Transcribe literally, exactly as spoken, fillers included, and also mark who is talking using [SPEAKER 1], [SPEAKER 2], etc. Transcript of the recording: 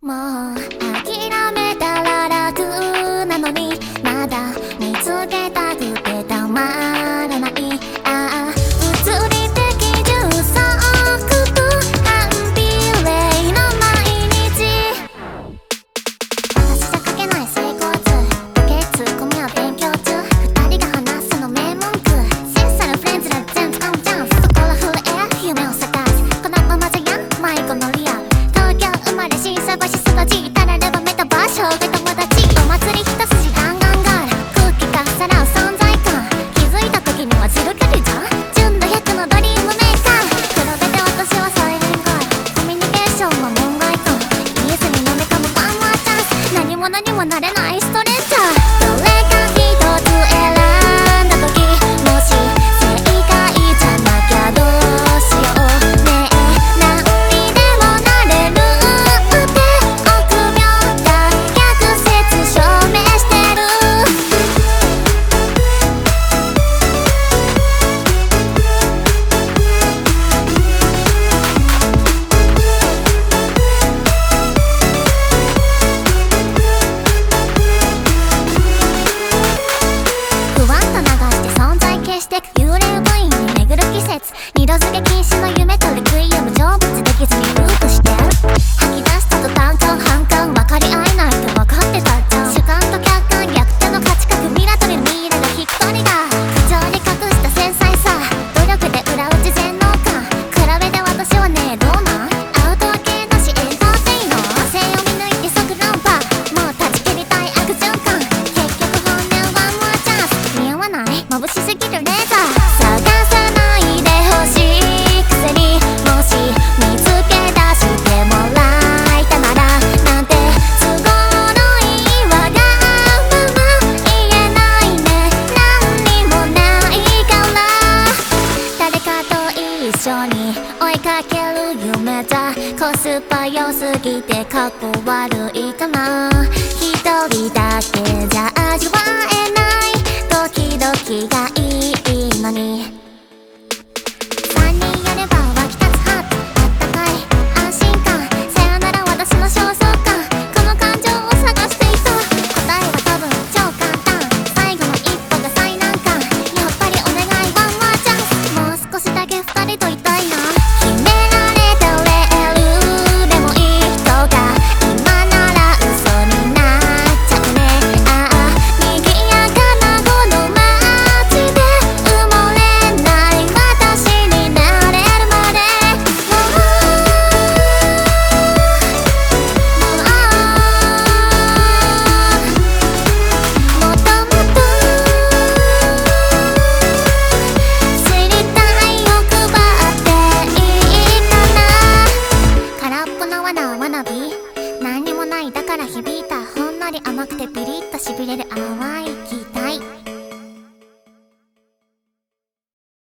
[SPEAKER 1] もう諦めたら楽なのにまだ見つけたくてたまらない。ああ物理的充足と反比例の毎日。私じゃ書けない成功図時計ツッコミは勉強中。二人が話すの名文句センサルフレンズら全使うじゃん。そこらフルエア夢を探すこのままじゃやん迷子のリアル。東京生まれ新探し育ちたらればメタバーショーが友達。お祭り一筋ガンガンガール空気がさらう存在感。気づいた時にはジル距離じゃん純度ひゃくのドリームメーカー。比べて私はサイレンガールコミュニケーションは門外観。イエスに飲み込むワンマーチャンス何者にもなれないストレッチャー。どれか一つ選んだ時もし正解じゃなきゃどうしようねえ。何にでもなれるって臆病が逆説証明してる。不安と流して存在消してく幽霊部員に巡る季節。二度漬け禁止の夢とリクイアム成仏できずにループしてる。吐き出したと単感反感分かり合えないと分かってたじゃん。主観と客観逆転の価値観ミラトリミイラが引っ張りだ。口調に隠した繊細さ努力で裏打ち全能感。比べて私はねどうなんアウトは系だしエンターテイナー。性を見抜いて即論破もう断ち切りたい悪循環。結局本音はワンモアチャンス似合わない眩しすぎるレーザー。探さないでほしいくせにもし見つけ出してもらえたならなんて都合のいいわがまま言えないね。何にもないから誰かと一緒に追いかける夢じゃコスパ良すぎてかっこ悪いかな。一人だけじゃ味わえないドキドキがいいのに。三人やれば湧き立つハートあったかい安心感。さよなら私の焦燥感この感情を探していた。答えは多分超簡単最後の一歩が最難関。やっぱりお願いワンマーチャンスもう少しだけ二人といたいな。決められたレールでもいい人が今なら嘘になっちゃうね。ああ賑やかなこの街で埋もれない私になれるまで。もうもっともっと知りたい欲張っていいかな。空っぽの罠わなび何にもないだから響いたほんのり甘くてピリッとしびれる淡い期待。